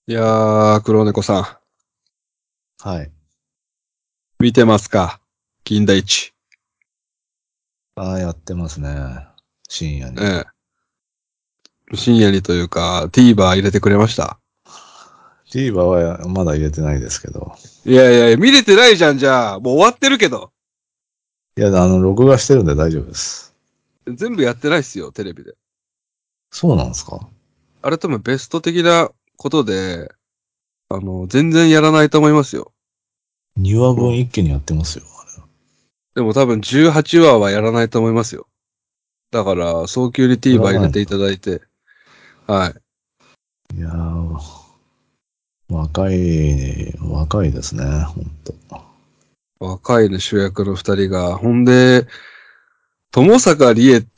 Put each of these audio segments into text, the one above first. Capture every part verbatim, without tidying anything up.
いやー、黒猫さはい。 ん、見てますか？金田一。 ああ、やってますね。深夜に。 ええ。深夜にというか、TVer 入れてくれました？ TVer はまだ入れてないですけど。 いやいや、見れてないじゃん、じゃあ。もう終わってるけど。 いや、あの、録画してるんで大丈夫です。 全部やってないっすよ、テレビで。 そうなんですか？ あれ多分ベスト的なことで、あの、全然やらないと思いますよ。 にわぶんうん。 一気にやってますよ。 でも多分じゅうはちわはやらないと思いますよ。だから、早急にやら TVer 入れていないんだ。 ただいて。はい。 いやー、若い、若いですね、ほんと。 若いね、主役の二人が。ほんで、友坂理恵って、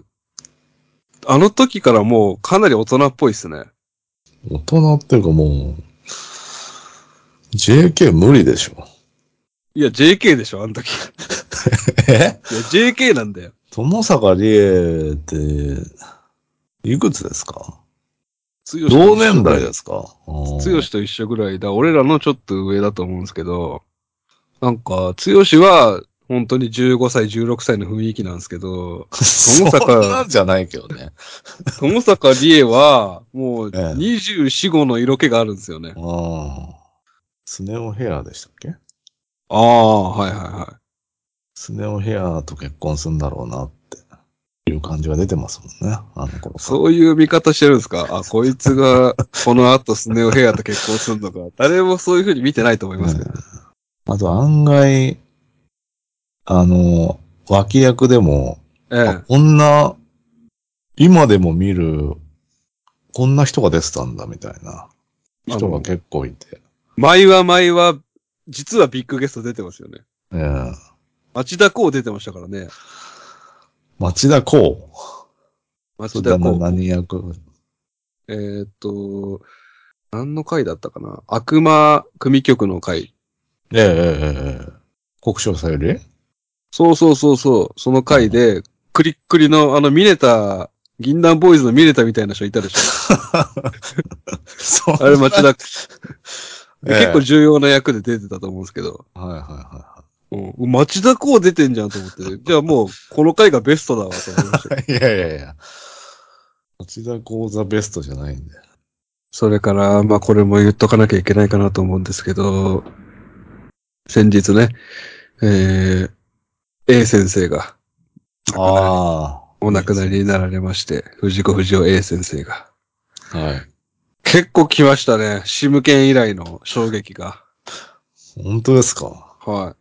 あの時からもうかなり大人っぽいっすね。 大人っていうかもう、ジェーケー 無理でしょ。 いや、ジェーケー でしょ、あの時。 えいや、ジェーケー なんだよ。 友坂理恵って、いくつですか？ つよしと同一緒ぐらい。 年代ですか？あーつよしと一緒ぐらいだ。俺らのちょっと上だと思うんですけど、なんか、つよしは、本当にじゅうごさい、じゅうろくさいの雰囲気なんですけど、友そん坂、 なんじゃないけどね。 友坂理恵は、もうええ。 にじゅうよん、ごの色気があるんですよね。 ああ。スネ夫ヘアでしたっけ？ ああ、はいはいはい。 スネ夫ヘアと結婚するんだろうなっていう感じが出てますもんね。あの頃から。 そういう見方してるんですか？あ、こいつが、この後スネ夫ヘアと結婚するのか。誰もそういう風に見てないと思いますけどね。 ね、あと案外、あの、脇役でも、あ、 ええ。 こんな、今でも見る、こんな人が出てたんだみたいなあの、 人が結構いて。 毎は毎は、実はビッグゲスト出てますよね。 ええ、 町田光出てましたからね。 町田光。それな、 町田光。 何役？ えーっと、何の回だったかな？悪魔組曲の回。 ええ、ええ、ええ。国生さゆり？ そうそうそうそう。その回うん。 で、クリックリのあのミネタ、銀杏ボーイズのミネタみたいな人いたでしょ。 そんあれ町な、 田、 え結構え。 重要な役で出てたと思うんですけど。 はいはいはうん。町田光出てんじゃんと思って。じゃあもう、この回がベストだわと思いましたけど。 い。いやいやいや。町田講座ベストじゃないんで。 それから、まあこれも言っとかなきゃいけないかなと思うんですけど、先日ね、えー、A 先生が亡くなり、 ああ、 お亡いいくなりにな先生。 られまして、藤子不二雄 A 先生が。 はい。 結構来ましたね。シムケン以来の衝撃が。 本当ですか？ はい。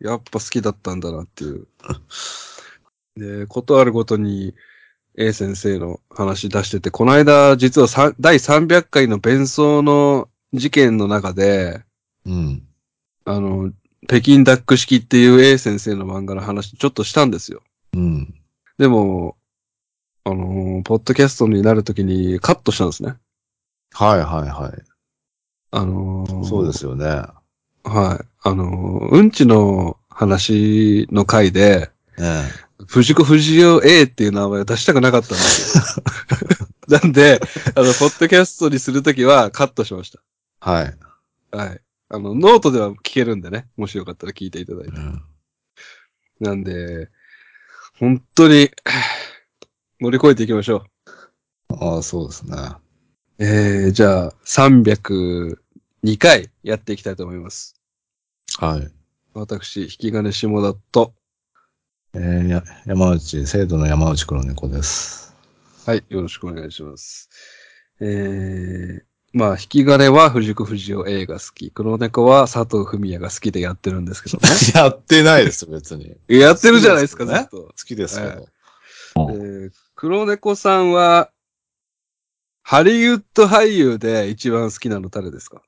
やっぱ好きだったんだなっていう。で、ことあるごとに A 先生の話出してて、この間実はさだいさんびゃっかいの弁奏の事件の中で、 うん。 あの、北京ダック式っていう A 先生の漫画の話ちょっとしたんですよ。 うん。 でも、あのーポッドキャストになるときにカットしたんですね。 はいはいはい。 あそうでのすよね。 ーはい。あのーうんちの話の回で、 ええ。 藤子不二雄 A っていう名前を出したくなかったんですよ。なんで、あの、ポッドキャストにするときはカットしましはい。 た。はい。あの、ノートでは聞けるんでね。もしよかったら聞いていただいて。 うん、 なんで、本当に乗り越えていきましょああ、そうですね。 う。えー、じゃあ、さんびゃくにかいやっていきたいと思います。 はい。 私、引き金下田と、 えー、や、山内、生徒の山内黒猫です。 はい、よろしくお願いします。えー、まあ、引き金は藤子不二雄 A が好き。黒猫は佐藤文也が好きでやってるんですけどね。 やってないです、別に。 やってる好きでじゃないですか、 すけどね。 ずっと。 好きですけはい。 ど。 えー、黒猫さんは、ハリウッド俳優で一番好きなの誰ですか？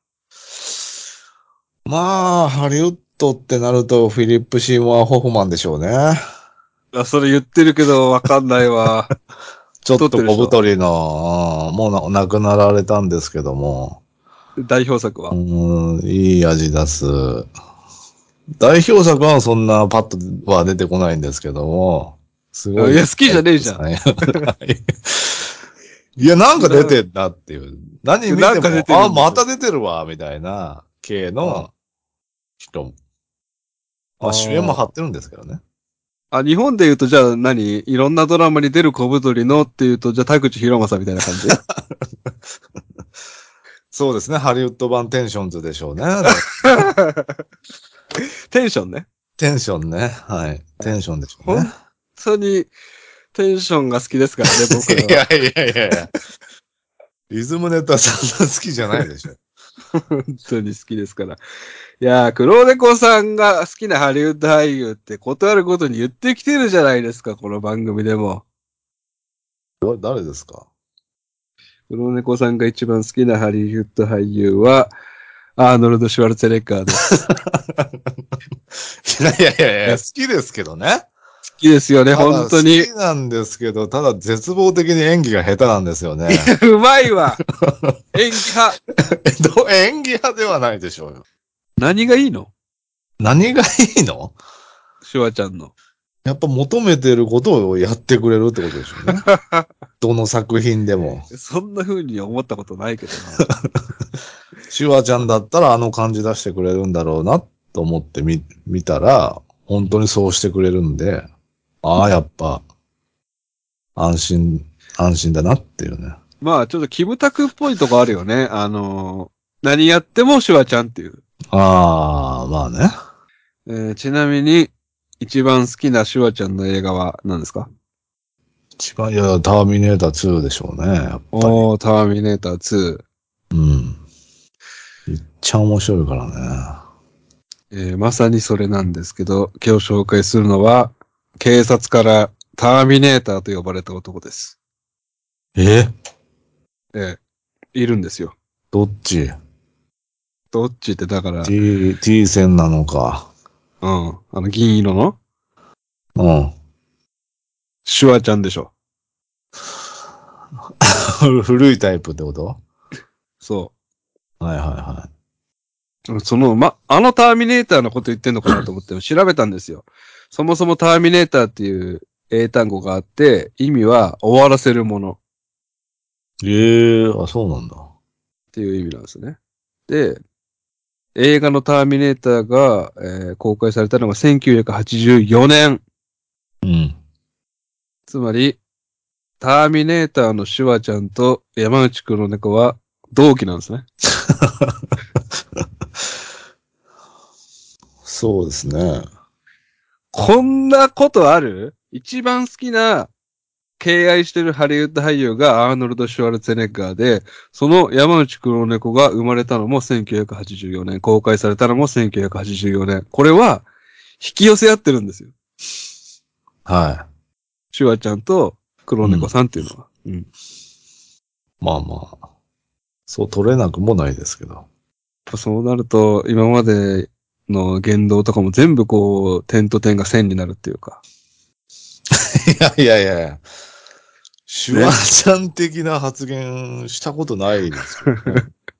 まあ、ハリウッドってなると、フィリップ・シーモア・ホフマンでしょうね。 あ、それ言ってるけどわかんないわ。 ちょっと小太ってる人。 太りの、うんもうな亡くなられたんですけども、 代表作うは。 ん、いい味出す。代表作はそんなパッとは出てこないんですけども、すごいあいや、好きじゃ俳ねえじゃん。 優さんや。 いや、なんか出てんなっていう。何見てなんか出てるも、あ、 んですよまた出てるわ、みたいな系の人。まあ主演も張ってるんですけどね。 あ、日本で言うと、じゃあ何いろんなドラマに出る小太りのっていうと、じゃあ田口博正みたいな感じそうですね。ハリウッド版テンションズでしょうね。 テンションね。 テンションね。はい。テンションでしょうね。 本当にテンションが好きですからね、僕らいやは。 いやいやいや。リズムネタそんな好きじゃないでしょ。 本当に好きですから。いやー、黒猫さんが好きなハリウッド俳優ってことあるごとに言ってきてるじゃないですか、この番組でも。 ど誰ですか？ 黒猫さんが一番好きなハリウッド俳優は、アーノルド・シュワルツェネッガーです。 いやいやいやいや、 え好好きですけどね。 きですよね、 ただ好本当に。 きなんですけど、ただ絶望的に演技が下手なんですよいね。 や、うまいわ。演技派。 ど演技派ではないでしょうよ。 何がいいの何がいいの？ シュワちゃんの。 やっぱ求めてることをやってくれるってことでしょうね。どの作品でも。 そんな風に思ったことないけどな。 シュワちゃんだったらあの感じ出してくれるんだろうなと思ってみ、見たら、本当にそうしてくれるんで、ああ、やっぱ、安心、安心だなっていうね。 まあ、ちょっとキムタクっぽいとこあるよね。あのー何やってもシュワちゃんっていう。 ああ、まあね。 えーちなみに、一番好きなシュワちゃんの映画は何ですか？ 一番、いや、ターミネーターツーでしょうね、やっぱり。 おー、ターミネーターツうん。めっちゃ面白いからね。 ー。えーまさにそれなんですけど、今日紹介するのは、警察からターミネーターと呼ばれた男です。 ええーいるんですよ。 どっち？ どっちってだから、 T、T 線なのか。 うん、あの銀色のうん。 シュワちゃんでしょ。 古いタイプってこと？ そはいはいはう。その、ま、あのターミネーターのこと言ってんのかなと思って調べたんですよ。そもそもターミネーターっていう英単語があって、意味は終わらせるものい。ええー、あ、そうなんだ。 っていう意味なんですね。で、映画のターミネーターが、えー公開されたのがせんきゅうひゃくはちじゅうよねん。 うん。 つまり、ターミネーターのシュワちゃんと山内黒猫は同期なんですね。 そうですね。 こんなことある？一番好きな敬愛してるハリウッド俳優がアーノルド・シュワルツェネッガーで、その山内黒猫が生まれたのもせんきゅうひゃくはちじゅうよねん、公開されたのもせんきゅうひゃくはちじゅうよねん。これは引き寄せ合ってるんですよ。 はシュワちゃんと黒い。うん。 猫さんっていうのは。うん。 まあまあ。そう取れなくもないですけど。 そうなると、今までの言動とかも全部こう、点と点が線になるっていうか。 いやいやいや。シュワね。 ちゃん的な発言したことないですよね。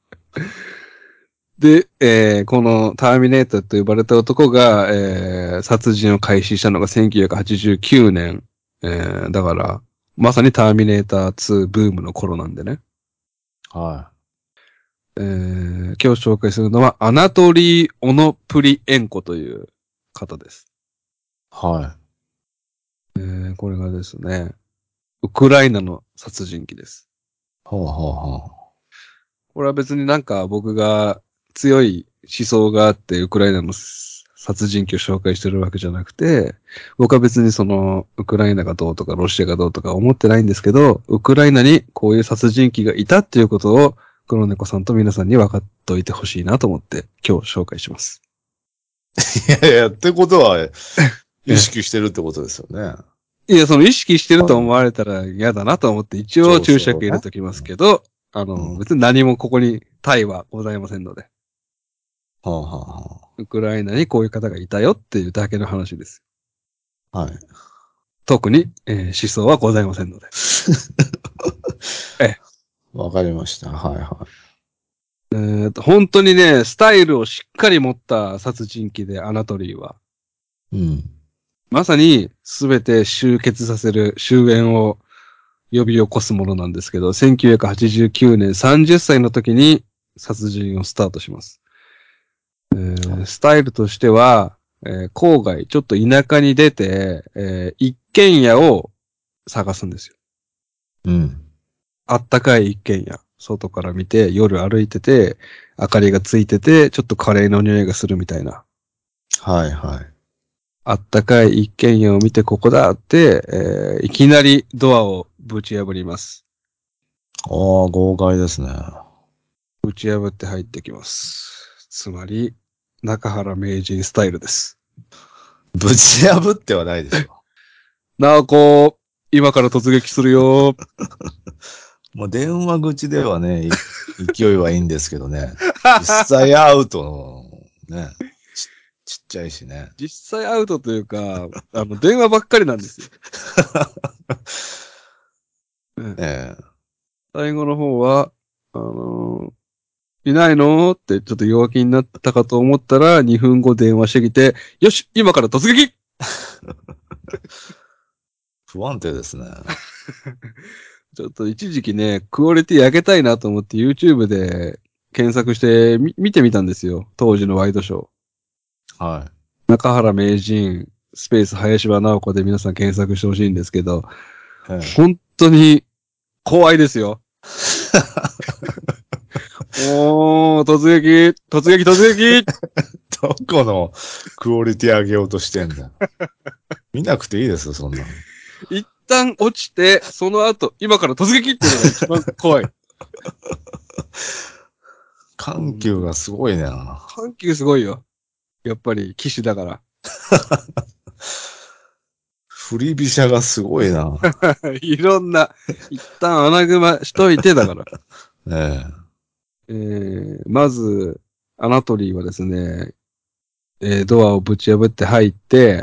で、えーこのターミネーターと呼ばれた男が、えー殺人を開始したのがせんきゅうひゃくはちじゅうきゅうねん。えーだから、まさにターミネーターツーブームの頃なんでね。 はえー今日紹介するのは、アナトリー・オノプリエンコという方です。 い。はえーこれがですね、ウクライナの殺人鬼です。 い。はあはあはあ。 これは別になんか僕が強い思想があってウクライナの殺人鬼を紹介してるわけじゃなくて、僕は別にそのウクライナがどうとかロシアがどうとか思ってないんですけど、ウクライナにこういう殺人鬼がいたっていうことを黒猫さんと皆さんに分かっておいてほしいなと思って今日紹介します。 いやいや、ってことは、意え識してるってことですよね。 いや、その意識してると思われたら嫌だなと思って一応注釈入れときますけど、あの、 うん。 別に何もここに対はございませんので。 はあはあはウクライナにこういう方がいたよっていうだけの話です。 あ。はい。 特に、えー思想はございませんので。えわかりました。はいはえーと、本当にね、スタイルをしっかり持った殺人鬼で、アナトリーは。 い。うん。 まさに、すべて集結させる、終焉を呼び起こすものなんですけど、せんきゅうひゃくはちじゅうきゅうねんさんじゅっさいの時に殺人をスタートします。えー、スタイルとしては、えー、郊外、ちょっと田舎に出て、えー、一軒家を探すんですよ。 うん。 あったかい一軒家。外から見て、夜歩いてて、明かりがついてて、ちょっとカレーの匂いがするみたいな。 はいはい。 あったかい一軒家を見て、ここだって、えー、いきなりドアをぶち破ります。 ああ、豪快ですね。 ぶち破って入ってきます。つまり、中原名人スタイルです。 ぶち破ってはないでしょ。 なおこ、今から突撃するよ。 もう電話口ではね、い勢いはいいんですけどね。実際会うと、ね、ち、ちっちゃいしね。 実際アウトというか、あの、電話ばっかりなんですよ。うん、 ええ。 最後の方は、あのーいないのってちょっと弱気になったかと思ったら、にふんご電話してきて、よし今から突撃不安定ですね。 ちょっと一時期ね、クオリティ上げたいなと思って YouTube で検索してみ見てみたんですよ。当時のワイドショー。 は中原名人、スペース林場直子で皆さん検索してほしいんですけど、 い。ええ。 本当に怖いですよ。おー、突撃突撃突撃どこのクオリティ上げようとしてんだよ。見なくていいですよ、そんなの。 一旦落ちて、その後、今から突撃っていうのが一番怖い。 緩急がすごいな。 緩急すごいよ。やっぱり騎士だから。 振り飛車がすごいな。 いろんな、一旦穴熊しといてだから。 ええー、まず、アナトリーはですね、えードアをぶち破って入って、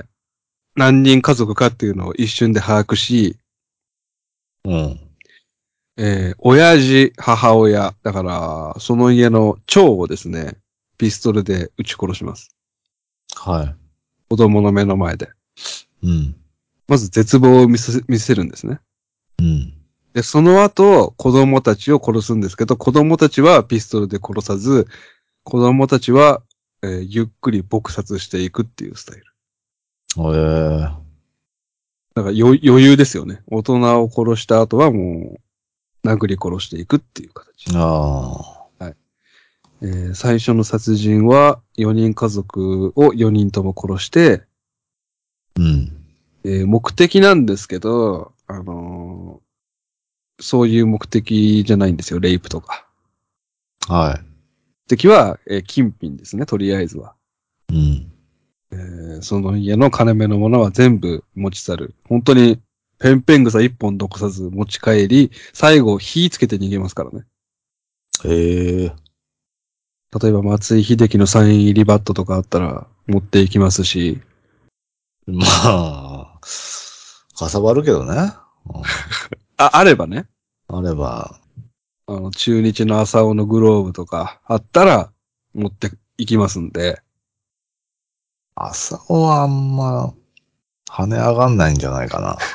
何人家族かっていうのを一瞬で把握し、 え。うん。 えー、親父、母親、だから、その家の長をですね、ピストルで撃ち殺します。 は子供の目の前で。 い。うん。 まず絶望を見せ、見せるんですね。 うん。 で、その後、子供たちを殺すんですけど、子供たちはピストルで殺さず、子供たちは、えーゆっくり撲殺していくっていうスタイル。 ええ。 だから余余裕ですよね。大人を殺した後はもう、殴り殺していくっていう形。 あはい。えー最初の殺人は、よにん家族をよにんとも殺して、 あ。うん。 えー目的なんですけど、あのーそういう目的じゃないんですよ。レイプとか。 は目的は、えー金品ですね。とりあえずは。 い。うん。 えーその家の金目のものは全部持ち去る。本当に、ペンペン草一本残さず持ち帰り、最後火つけて逃げますからね。 ええ。 例えば松井秀喜のサイン入りバットとかあったら持っていきますし、 まあ、かさばるけどね。うんあ、あればね、 あれば、 あの、中日の浅尾のグローブとかあったら持っていきますんで、 朝はあんま跳ね上がんないんじゃないかな。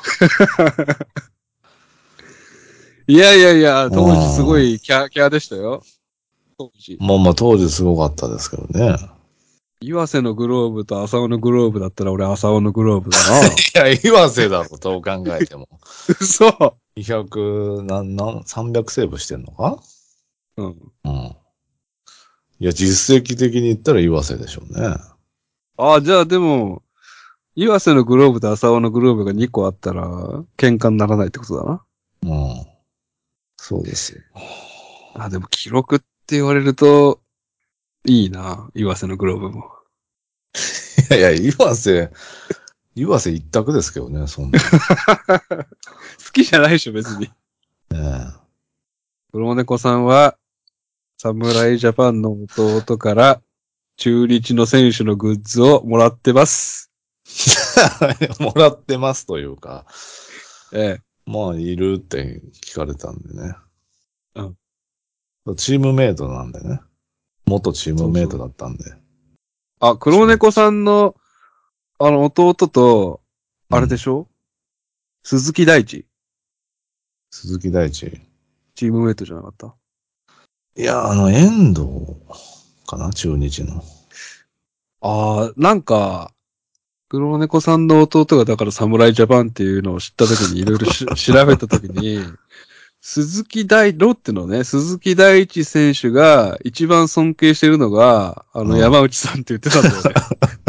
いやいやいや、 う当時すごん。 いキャ、キャでしたよ。当時。 まあまあ当時すごかったですけどね。 岩瀬のグローブと浅尾のグローブだったら俺浅尾のグローブだな。 いや、岩瀬だろ、どう考えても。 嘘。 にひゃく、なん、なん、さんびゃくセーブしてんのか。 うん。 うん。いや、実績的に言ったら岩瀬でしょうね。 ああ、じゃあでも、岩瀬のグローブと浅尾のグローブがにこあったら、喧嘩にならないってことだな。 うん。そうですよ。 あ、でも記録って言われると、いいな。岩瀬のグローブも。 いやいや、岩瀬、岩瀬一択ですけどね、そんな好きじゃないでしょ、別に。 の。ね黒猫さんは、侍ジャパンの弟から、中日の選手のグッズをもらってます。 え。もらってますというか、 ええ。 まあ、いるって聞かれたんでね。 うん。 チームメイトなんでね。元チームメイトそうそう。 だったんで。 あ、黒猫さんの、あの、弟と、あれでうん。 しょ鈴木大地。 鈴木大地。 チームメイトじゃなかった？ いや、あの、遠藤かな、中日の。 ああ、なんか、黒猫さんの弟がだから侍ジャパンっていうのを知った時にいろいろ調べた時に、鈴木大、ロッテのね、鈴木大地選手が一番尊敬してるのが、あの、 うん山内さんって言ってたんだよね。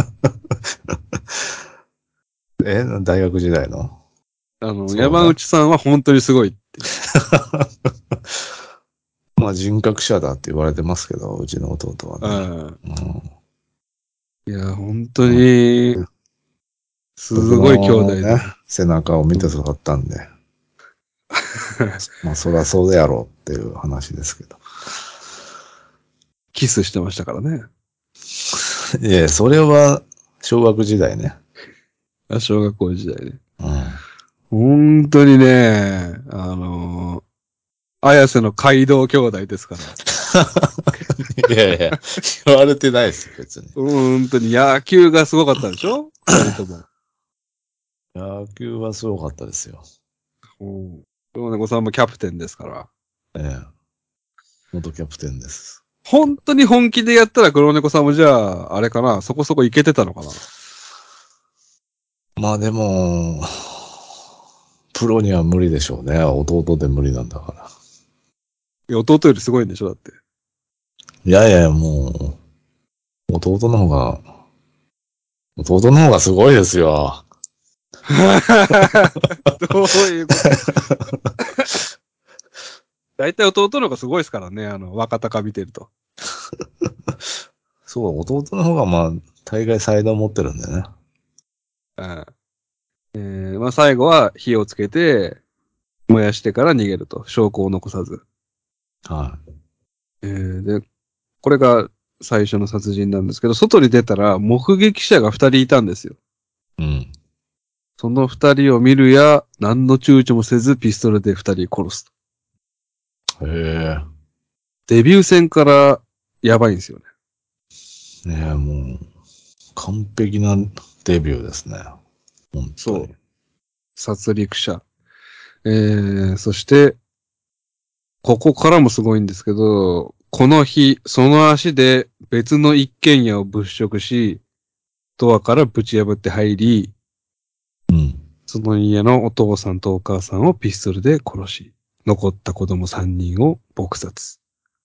え、大学時代のあの、 そうね。 山内さんは本当にすごいって。 まあ人格者だって言われてますけど、うちの弟はうね。 ん。 うんいや、本当に、す僕ごい兄弟のね、 でね。 背中を見てうん、 育ったんで、まあそりゃそうでやろうっていう話ですけど。 キスしてましたからね。 いや、それは小学時代ね。 あ、小学校時代ね。 うん。 本当にね、あのー、綾瀬の街道兄弟ですから。 いやいや、言われてないですよ、別に。 本当に野球がすごかったでしょ二人とも。 野球はすごかったですよ。 うん。黒猫さんもキャプテンですから。 ええ。元キャプテンです。 本当に本気でやったら黒猫さんもじゃあ、あれかな、そこそこいけてたのかな。 まあでも、プロには無理でしょうね。弟で無理なんだから。 いや弟よりすごいんでしょだって。 いやいや、もう、弟の方が、弟の方がすごいですよ。 どういうこと？大体弟の方がすごいですからね、あの、若鷹見てると。 そう、弟の方がまあ、大概才能持ってるんでね。 うん。えー、まあ最後は火をつけて、燃やしてから逃げると。証拠を残さず。 はえー、で、これが最初の殺人なんですけど、外に出たら目撃者が二人いたんですよ。 い。うん。 その二人を見るや、何の躊躇もせずピストルで二人殺すと。 へデビュー戦からやばいんですよね。 え。ねえ、もう、完璧なデビューですね。本当に。 そう。殺戮者。えー、そして、ここからもすごいんですけど、この日、その足で別の一軒家を物色し、ドアからぶち破って入り、 うん。 その家のお父さんとお母さんをピストルで殺し、残った子供さんにんを撲殺。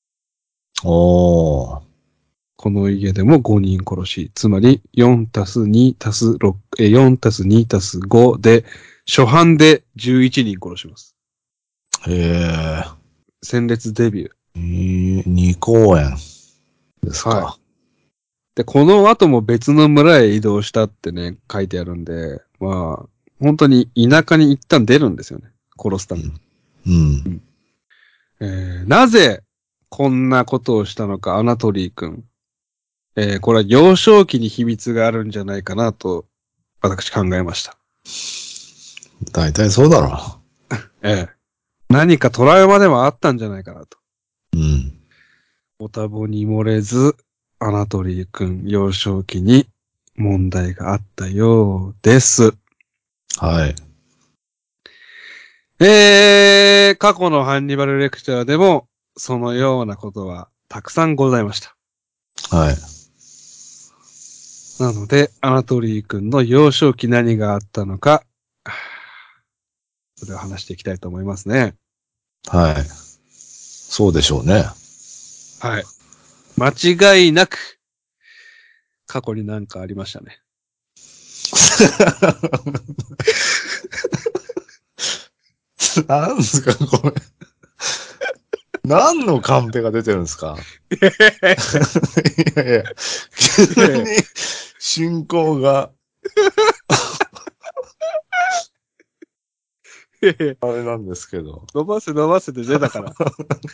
おー。 この家でもごにん殺し、つまりよんたすにたすろく、え、よんたすにたすごで、初犯でじゅういちにん殺します。 へえ。 鮮烈デビュー。 に公演ですはい。 か。 で、この後も別の村へ移動したってね、書いてあるんで、まあ、本当に田舎に一旦出るんですよね。殺すために。 うん。 えー、なぜ、こんなことをしたのか、アナトリー君。えー、これは幼少期に秘密があるんじゃないかなと、私考えました。 大体そうだろええ。何かトラウマでもあったんじゃないかなと。 う。うん。 おたぼに漏れず、アナトリー君、幼少期に問題があったようです。 はい。 えー、過去のハンニバルレクチャーでも、そのようなことはたくさんございました。 はい。 なので、アナトリー君の幼少期何があったのか、それを話していきたいと思いますね。 はい。そうでしょうね。 はい。間違いなく、過去に何かありましたね。 なんですか、これ。何のカンペが出てるんですか？いやいや、急に進行があれなんですけど。 伸ばせ伸ばせて出たから。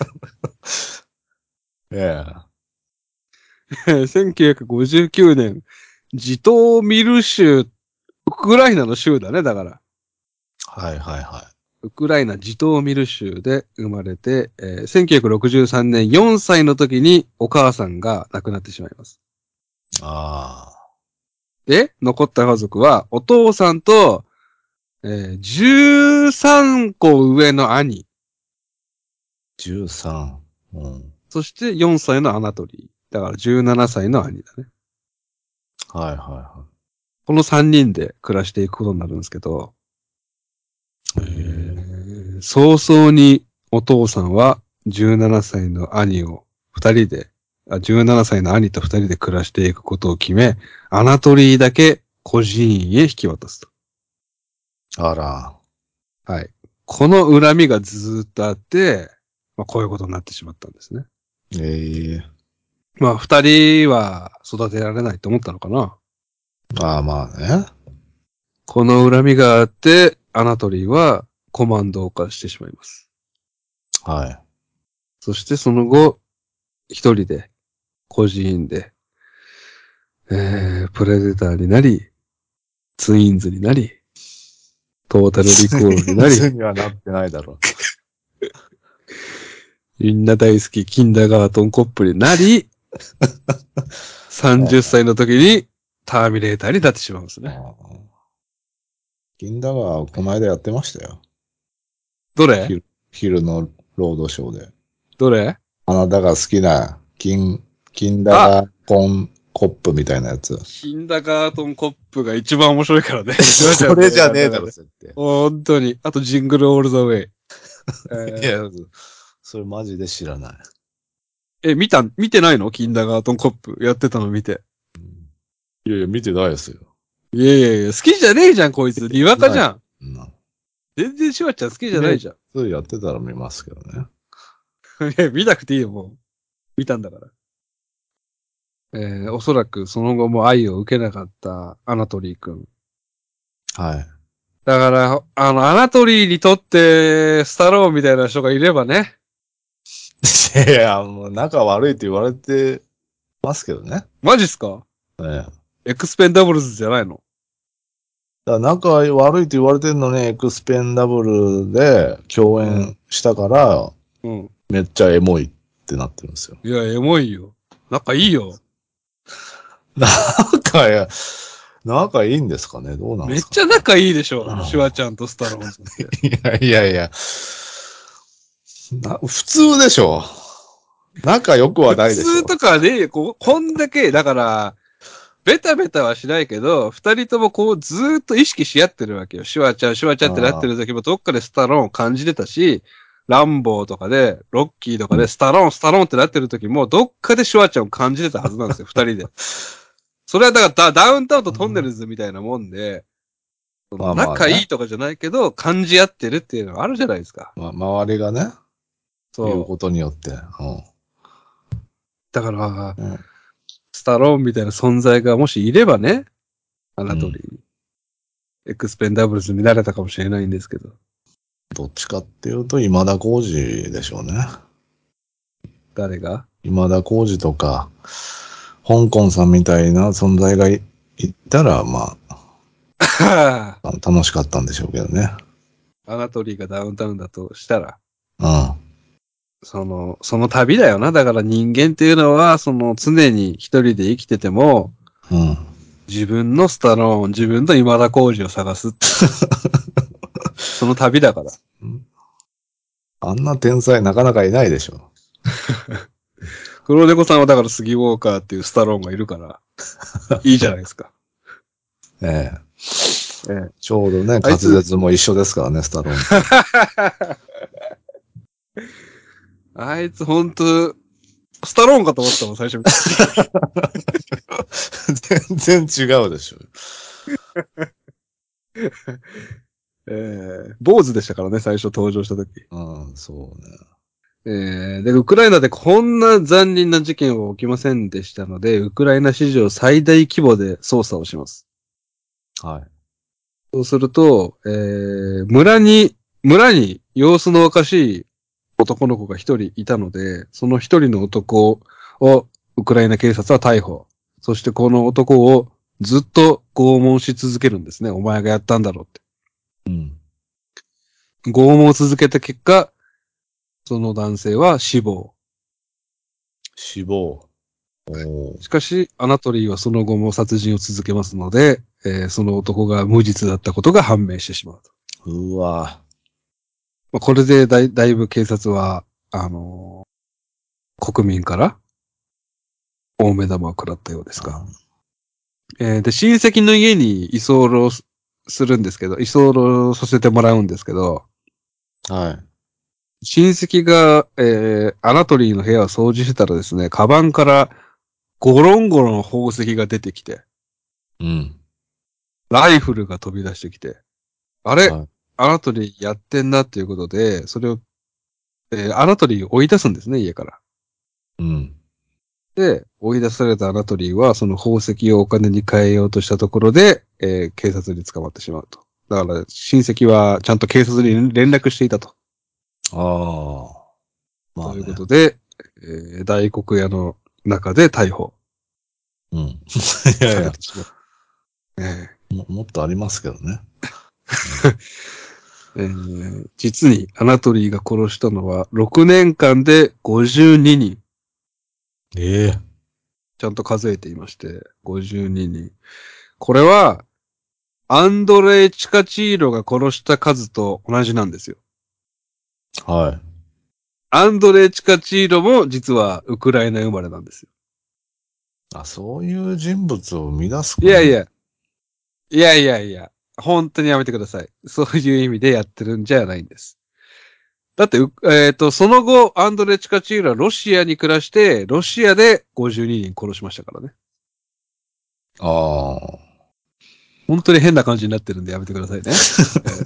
えせんきゅうひゃくごじゅうきゅうねん、ジトーミル州、ウクライナの州だね、だから。 え。はいはいはウクライナジトーミル州で生まれて、えー、せんきゅうひゃくろくじゅうさんねんよんさいの時にお母さんが亡くなってしまいます。 い。あで、残った家族はお父さんとえー、じゅうさんこ上の兄。 じゅうさん。うん。 そしてよんさいのアナトリー。だからじゅうななさいの兄だね。 はいはいはこのさんにんで暮らしていくことになるんですけど、 い。 えへえ。 ー早々にお父さんはじゅうななさいの兄を二人で、あじゅうななさいの兄と二人で暮らしていくことを決め、アナトリーだけ孤児院へ引き渡すと。 あら。 はい。この恨みがずーっとあって、まあ、こういうことになってしまったんですね。 ええ。 まあ、二人は育てられないと思ったのかな。 ああ、まあね。 この恨みがあって、アナトリーはコマンド化してしまいます。 はい。 そしてその後、一人で、孤児院で、えー、プレデターになり、ツインズになり、トータルリコールになり、 全然にはなってないだろみんな大好きキンダーガートンコップになり、さんじゅっさいの時にターミネーターになってしまうんですう。 ね。 銀だがこの間やってましたよ。 どれ昼、昼のロードショーで。 どれあなたが好きな金、金だあがコンコップみたいなやつ。 キンダーガートンコップが一番面白いからね。シュワちゃんのそれじゃねえだろ、 映画の中で設定。 本当に。あとジングルオールザウェイ。えーいや、それマジで知らない。 え、見た、見てないのキンダーガートンコップやってたの見て。 いやいや、見てないですよ。 いやいやいや、好きじゃねえじゃん、こいつ。にわかじゃん。 うん。 全然シュワちゃん好きじゃないじゃん。 そうやってたら見ますけどね。 いや、見なくていいよ、もう。見たんだから。えー、おそらくその後も愛を受けなかったアナトリー君。 はい。 だから、あの、アナトリーにとって、スタローンみたいな人がいればね。 いや、もう仲悪いって言われてますけどね。 マジっすかねエクスペンダブルズじゃないのだから仲悪いって言われてるのに、エクスペンダブルで共演したから、 うん。 めっちゃエモいってなってるんですよ。 いや、エモいよ。仲いいよ。 仲や、仲いいんですかねどうなんめっですか、 ちゃ仲いいでしょ。 うんシュワちゃんとスタローンズって。 いやいやいや。な普通でしょ。仲良くは普ないでしょ。 通とかね、こ、こんだけ、だから、ベタベタはしないけど、二人ともこうずーっと意識し合ってるわけよ。シュワちゃん、シュワちゃんってなってる時もどっかでスタローンを感じてたし、ランボーとかで、ロッキーとかでスタローン、スタローンってなってる時もどっかでシュワちゃんを感じてたはずなんですよ、二人で。それはだからダダウンタウンとトンネルズみたいなもんで、そのまあまあ仲いね。 いとかじゃないけど、感じ合ってるっていうのがあるじゃないですか。 まあ、周りがね、言うそう。 ことによって。 だから、 うん。うん。 スタローンみたいな存在がもしいればね、アナトリーに。エクスペンダブルズになれたかもしれないんですけど。 どっちかっていうと、今田耕司でしょうね。 誰が今田耕司とか、香港さんみたいな存在がい、いたら、まあ、楽しかったんでしょうけどね。 アナトリーがダウンタウンだとしたら、 うん。 その、その旅だよな。だから人間っていうのは、その常に一人で生きてても、 うん。 自分のスタローン、自分の今田耕司を探すっていう。その旅だから。 あんな天才なかなかいないでしょ。 黒猫さんはだから杉ウォーカーっていうスタローンがいるから、いいじゃないですか。 ええ。 ええ、 ちょうどね、滑あいつ、 舌も一緒ですからね、スタローン。 あいつほんと、スタローンかと思ったもん、最初見た時。 全然違うでしょ。 ええ坊主でしたからね、最初登場した時。 うん、そうね。 えーで、ウクライナでこんな残忍な事件は起きませんでしたので、ウクライナ史上最大規模で捜査をします。 はい。 そうすると、えー村に、村に様子のおかしい男の子が一人いたので、その一人の男をウクライナ警察は逮捕。そしてこの男をずっと拷問し続けるんですね。お前がやったんだろうって。 うん。 拷問を続けた結果、その男性は死亡。 死亡。おー。 しかし、アナトリーはその後も殺人を続けますので、 えーその男が無実だったことが判明してしまうと。 うわ。 まあ、これでだい、だいぶ警察は、あのー国民から大目玉を食らったようですが。えーで、親戚の家に居候すするんですけど、居候させてもらうんですけど、 はい。 親戚が、えーアナトリーの部屋を掃除してたらですね、カバンからゴロンゴロン宝石が出てきて、 うん。 ライフルが飛び出してきて、あれ、 はアナトリーやってんなっていうことで、それを、えーアナトリーを追い出すんですね、家から。 い。うん。 で、追い出されたアナトリーは、その宝石をお金に変えようとしたところで、えー警察に捕まってしまうと。だから、親戚はちゃんと警察に連絡していたと。 ああ。まあというこね。 とで、えー大黒屋の中で逮捕うん。いやいや、 されてしまう。えも、もっとありますけどね。 ーえー実にアナトリーが殺したのはろくねんかんでごじゅうににん。 ええ。 ちゃんと数えていまして、ごじゅうににん。これは、アンドレイ・チカチーロが殺した数と同じなんですよ。 はい。 アンドレイ・チカチーロも実はウクライナ生まれなんですよ。 あ、そういう人物を生み出す国。 いやいや、いやいやいや、本当にやめてください。そういう意味でやってるんじゃないんです。だって、うえっと、その後、アンドレ・チカチーロはロシアに暮らして、ロシアでごじゅうににん殺しましたからね。 ああ。 本当に変な感じになってるんでやめてくださいね。えー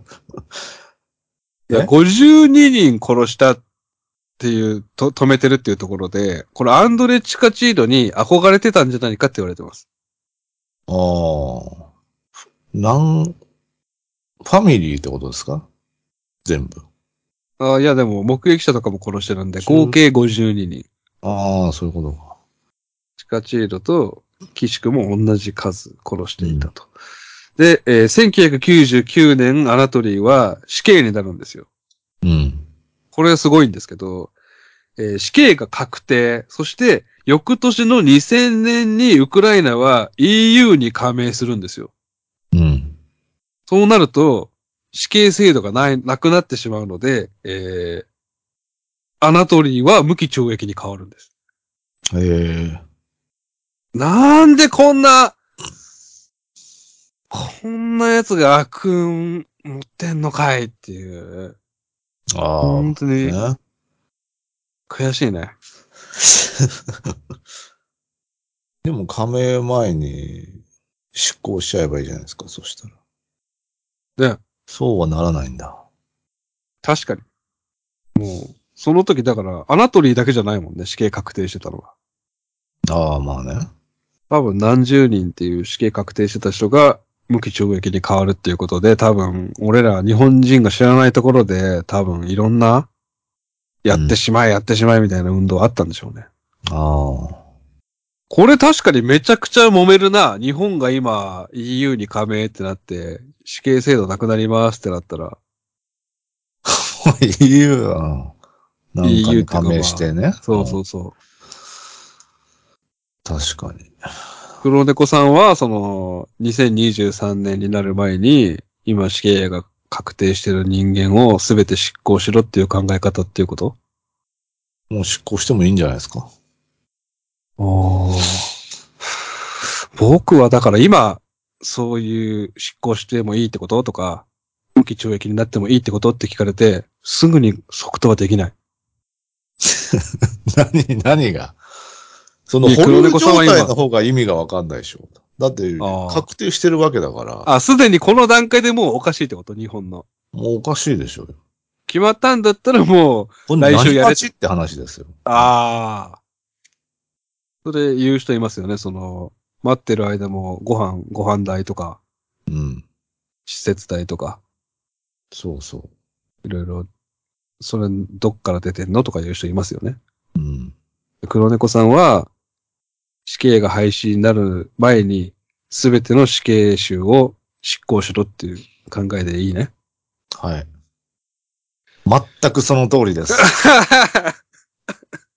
いや、 えごじゅうににん殺したっていう、と、止めてるっていうところで、これアンドレ・チカチーロに憧れてたんじゃないかって言われてます。 ああ。なん、ファミリーってことですか？全部。 あいや、でも、目撃者とかも殺してるんで、合中計ごじゅうににん。 ああ、そういうことか。 チカチーロと岸クも同じ数殺していたうん。 と。で、えーせんきゅうひゃくきゅうじゅうきゅうねんアナトリーは死刑になるんですよ。 うん。 これすごいんですけど、えー死刑が確定。そして、翌年のにせんねんにウクライナは イーユー に加盟するんですよ。 うん。 そうなると、死刑制度がない、なくなってしまうので、えー、アナトリーは無期懲役に変わるんです。 ええ。 なんでこんな、こんな奴が悪運持ってんのかいっていう。 ああ、 本当にね。 悔しいね。 でも加盟前に執行しちゃえばいいじゃないですか、そしたら。 で、 そうはならないんだ。 確かに。もう、その時だから、アナトリーだけじゃないもんね、死刑確定してたのは。 ああ、まあね。 多分何十人っていう死刑確定してた人が無期懲役に変わるっていうことで、多分、俺ら日本人が知らないところで、多分いろんな、やってしまえ、やってしまえみたいな運動あったんでしょうね。 ああ。 これ確かにめちゃくちゃ揉めるな。日本が今 イーユー に加盟ってなって、死刑制度なくなりますってなったら、 いいよ。なんかイーユーに加盟っていうかまあ、 してね。 そううん、 そうそう。 確かに。 黒猫さんは、その、にせんにじゅうさんねんになる前に、今死刑が確定してる人間を全て執行しろっていう考え方っていうこと？ もう執行してもいいんじゃないですか。 おー。僕はだから今、そういう執行してもいいってこととか、無期懲役になってもいいってことって聞かれて、すぐに即答はできない。 何、何がそのいや、 保留黒猫さんは今、 状態の方が意味がわかんないでしょ。だってあ確定してるわけだから、 あ。あ、すでにこの段階でもうおかしいってこと日本の。 もうおかしいでしょうよ。 決まったんだったらもう、 これ来週やれ。 何待ちって話ですよ。 ああ。それ言う人いますよね。その、待ってる間もご飯、ご飯代とか、 うん。 施設代とか、 そうそいろいろ、それどっから出てんのとか言う人いますよね。 う。うん。 黒猫さんは、死刑が廃止になる前に、すべての死刑囚を執行しろっていう考えでいいね。 はい。全くその通りです。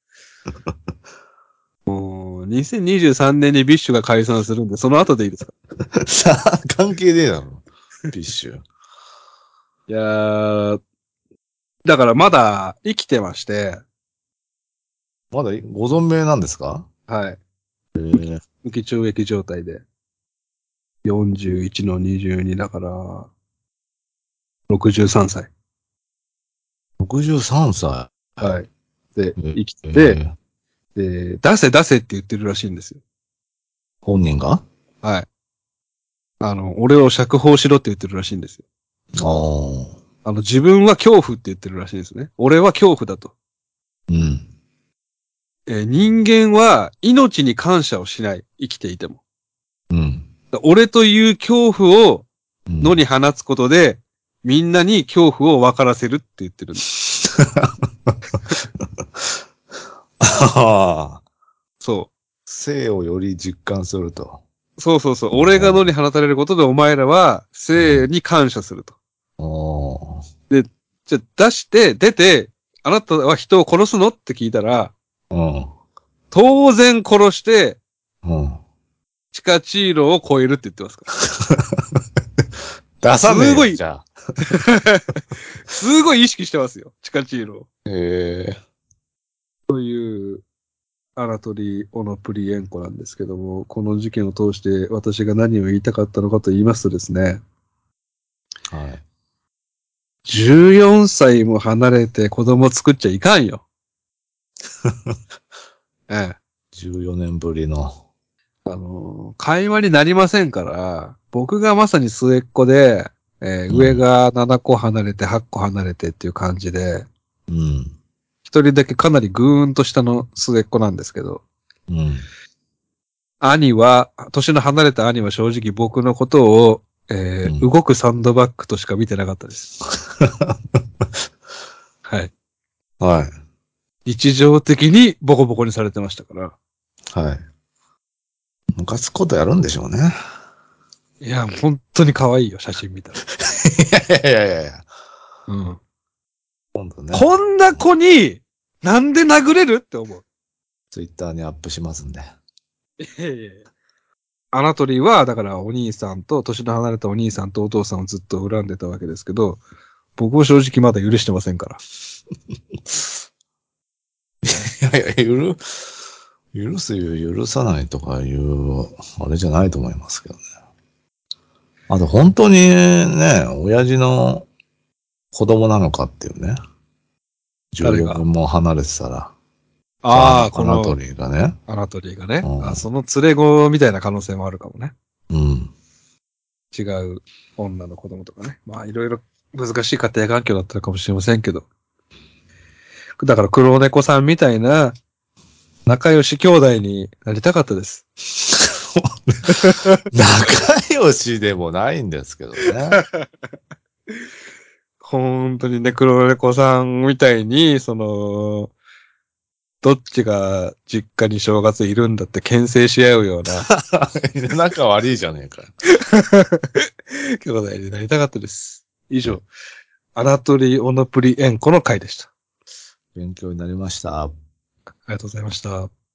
もう、にせんにじゅうさんねんにビッシュが解散するんで、その後でいいですか？ さあ、関係ねえだろ。ビッシュ。 いやー、だからまだ生きてまして、 まだご存命なんですか？ はい。 えー、 無期懲役状態で。よんじゅういちのにじゅうにだから、ろくじゅうさんさい。 ろくじゅうさんさはい。で、 い。 生きえてー、 で、出せ出せって言ってるらしいんですよ。 本人が？ はい。あの、俺を釈放しろって言ってるらしいんですよ。 ああ。 あの、自分は恐怖って言ってるらしいんですね。俺は恐怖だと。 うん。 えー人間は命に感謝をしない。生きていても。 うん。 俺という恐怖をうん。 野に放つことで、みんなに恐怖を分からせるって言ってるんです。 ああ。 そ生をより実感すると。 う。そうそうそう。俺が野に放たれることでお前らは生に感謝すると。 ああ。 で、じゃあ出して、出て、あなたは人を殺すのって聞いたら、 うん。 当然殺して、 うん。 地下チーロを超えるって言ってますから。 出さねえよ、 すごい、 じゃあ。 すごい意識してますよ。地下チーロを。 ええ。 というアナトリー・オノプリエンコなんですけども、この事件を通して私が何を言いたかったのかと言いますとですね、 はい。 じゅうよんさいも離れて子供作っちゃいかんよ。ええ。 じゅうよねんぶりの。 あの、会話になりませんから、僕がまさに末っ子で、えーうん。 上がななこ離れてはっこ離れてっていう感じで、 うん。 一人だけかなりぐーんと下の末っ子なんですけど、 うん。 兄は、年の離れた兄は正直僕のことを、えーうん。 動くサンドバッグとしか見てなかったです。はい。 はい。 日常的にボコボコにされてましたから。 はい。ムカつくことやるんでしょうね。 いや、本当に可愛いよ、写真見たら。 いやいやいやいや。 うん。 今度ね、 こんな子に、なんで殴れるって思う。 ツイッターにアップしますんで。 いやいやいや。アナトリーは、だからお兄さんと、年の離れたお兄さんとお父さんをずっと恨んでたわけですけど、僕は正直まだ許してませんから。 いやいや、許、許すよ、許さないとかいう、あれじゃないと思いますけどね。あと本当にね、親父の子供なのかっていうね。14 誰が年も離れてたら。そう、アナ、 ああ、こアナトのリーがね。 アナトリーがね。あ、 うん。 その連れ子みたいな可能性もあるかもね。 うん。 違う女の子供とかね。まあ、いろいろ難しい家庭環境だったのかもしれませんけど。だから黒猫さんみたいな仲良し兄弟になりたかったです。 仲良しでもないんですけどね。 本当にね、黒猫さんみたいに、その、どっちが実家に正月いるんだって牽制し合うような仲悪いじゃねえかよ。 兄弟になりたかったです。以上、アナトリー・オノプリエンコの回でした。 勉強になりました。 ありがとうございました。